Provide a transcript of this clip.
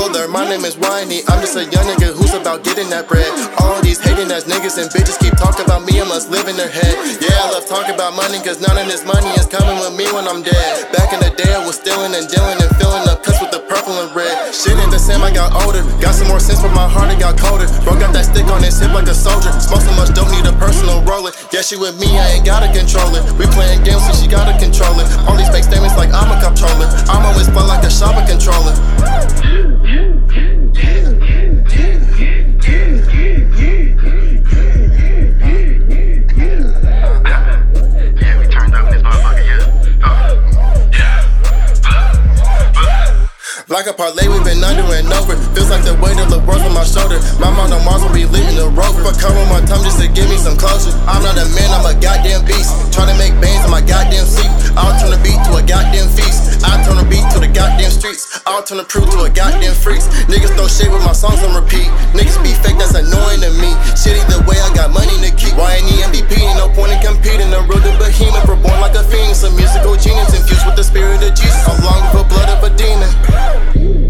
her, my name is Whiny. I'm just a young nigga who's about getting that bread. All these hating ass niggas and bitches keep talking about me, I must live in their head. Yeah, I love talking about money, cause none of this money is coming with me when I'm dead. Back in the day, I was stealing and dealing and filling up cups with the purple and red. Shit ain't the same, I got older. Got some more sense, but my heart, it got colder. Bro got that stick on his hip like a soldier. Smoke so much, don't need a personal roller. Yeah, she with me, I ain't gotta control it. We playing games, so she gotta control it. All these fake statements like I'm a controller. I'm always play like a shopper controller. Like a parlay, we've been under and over. Feels like the weight of the world on my shoulder. My mind on Mars will be lit in the rope. But come on my tongue just to give me some closure. I'm not a man, I'm a goddamn beast. Tryna make bands on my goddamn seat. I'll turn the beat to a goddamn feast. I'll turn the beat to the goddamn streets. I'll turn the crew to a goddamn freaks. Niggas throw shit with my songs on repeat. Niggas be fake, that's annoying to me. Shit either way, I got money to keep. Why ain't MVP? Ain't no point in competing. The road to behemoth, we're born like a fiend. Some musical genius infused with the spirit of Jesus. I'm long for blood of a demon.